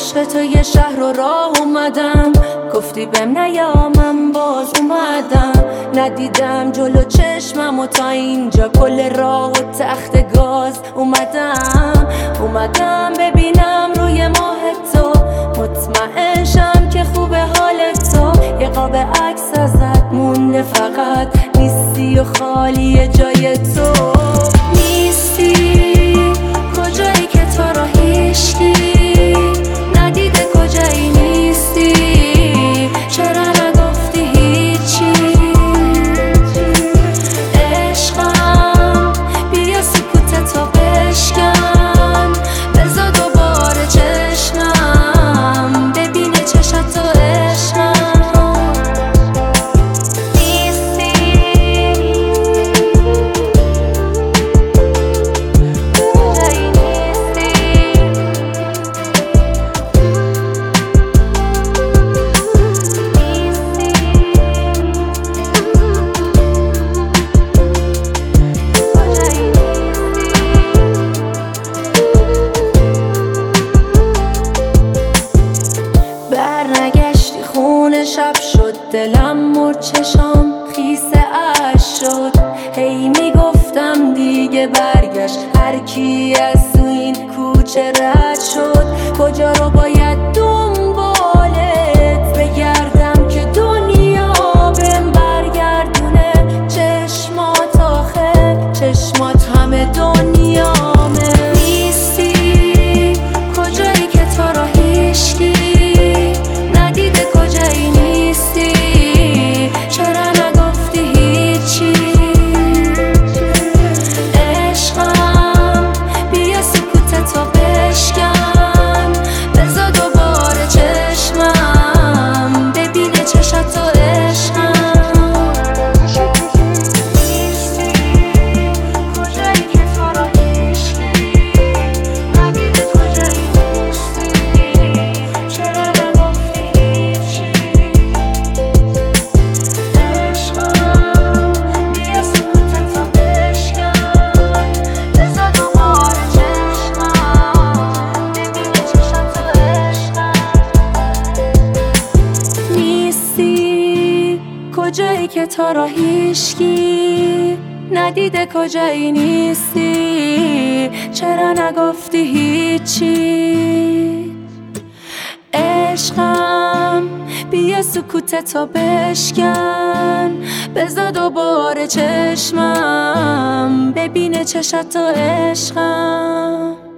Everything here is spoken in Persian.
عشق تو یه شهر رو راه اومدم، گفتی بهم نیا من باز اومدم. ندیدم جلو چشمم و تا اینجا کل راه و تخت گاز اومدم ببینم روی ماه تو، مطمئن شم که خوبه حال تو. یه قاب عکس ازت مونده فقط نیستی و خالی جای تو. نیستی کجایی که تو رو هیشکی ندیده، کجایی نیستی چرا نگفتی هیچی. عشقم بیا سکوتتو بشکن، بذار دوباره چشمم ببینه چشاتو عشقم. نیستی کجایی نیستی. برنگشتی خونه شب شد، دلم مرد چشام خیسه اش شد. هی میگفتم دیگه برگشت، هر کی از تو این کوچه رد شد. کجا رو باید دنبالت بگردم که دنیا بهم برگردونه. چشمات آخه چشمات همه دنیامه. نیستی کجایی که تو رو هیشکی ندیده، کجایی نیستی چرا نگفتی هیچی. عشقم بیا سکوتتو بشکن، بذار دوباره چشمم ببینه چشاتو عشقم. نیستی کجایی که تو رو هیشکی ندیده، کجایی نیستی چرا نگفتی هیچی. عشقم بیا سکوتتو بشکن، بذار دوباره چشمم ببینه چشاتو عشقم. نیستی کجایی که تو رو هیشکی ندیده، کجایی نیستی چرا نگفتی هیچی. عشقم بیا سکوتتو بشکن، بذار دوباره چشمم ببینه چشاتو عشقم.